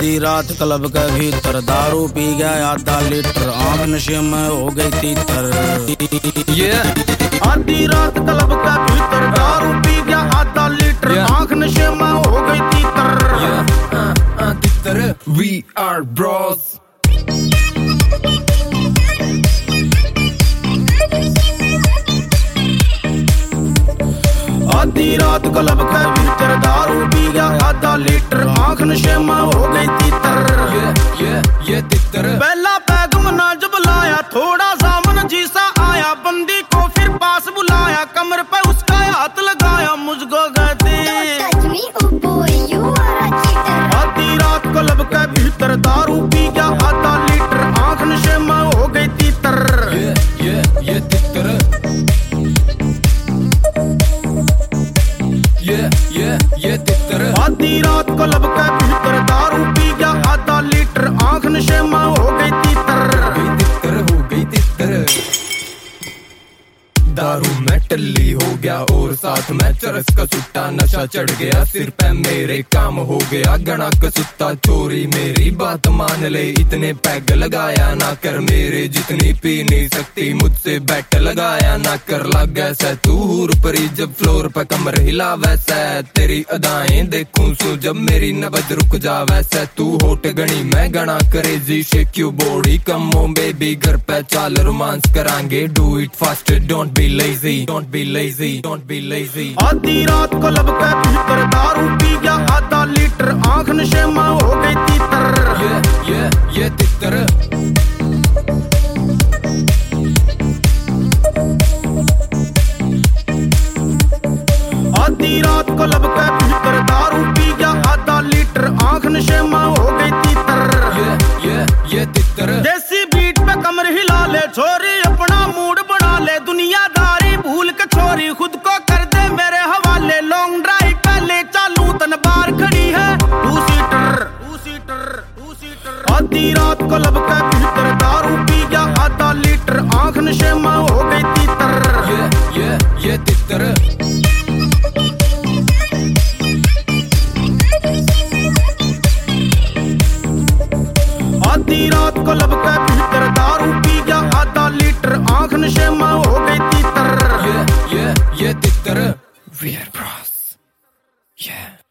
आधी रात क्लब के भीतर दारू पी गया आधा लीटर, आंख नशे में हो गई तीतर। आधी रात क्लब के भीतर दारू पी गया आधा लीटर, आंख नशे में हो गई तीतर। We are bros। आधी रात क्लब के भीतर दारू पी गया आधा लीटर, आंख नशे में हो गई तीतर। तितर पहला पैग मना जब लाया, थोड़ा सामन जीसा आया, बंदी को फिर पास बुलाया, कमर पे उसका हाथ लगाया, मुझको कहती आधी रात क्लब के भीतर दारू पी गया आधा लीटर, आंख नशे में हो गई तीतर। तितर तितर आधी रात क्लब के भीतर दारू पी गया आधा लीटर, आंख नशे में हो गई तीतर। हो गई तितर। दारू में टल्ली हो गया और साथ में चरस का सुट्टा, नशा चढ़ गया सिर पे मेरे, काम हो गया गणा का सुत्ता। चोरी मेरी बात मान ले, इतने पैग लगाया ना कर, मेरे जितनी पी नहीं सकती मुझसे बैट लगाया ना कर। लग ऐसा तू हूर परी जब फ्लोर पे कमर हिला, वैसा तेरी अदाएं देखूं सो जब मेरी नबज रुक जा, वैसा तू होट गणी मैं गणा करे जी। Shake you body come on baby, घर पे चाल रोमांस करांगे, do it fast don't be lazy, don't be lazy, don't be lazy। आधी रात क्लब के भीतर दारू पी गया आधा लीटर, आंख नशे में हो गई तीतर। तितर आधी रात क्लब के भीतर दारू पी गया आधा लीटर, आंख नशे में हो गई तीतर। तितर देसी बीट पे कमर हिला ले छोरी, अपना मूड बना ले, दुनियादारी भूल के छोरी, खुद को कर दे मेरे हवाले। लॉन्ग ड्राइव पे ले चालू तन बार खड़ी है टू सीटर। आधी रात क्लब के भीतर दारू पी गया आधा लीटर, आंख नशे में हो गई तीतर। तितर आधी रात क्लब के भीतर दारू पी गया आधा लीटर, आंख नशे में हो गई तीतर। तितर We are bros।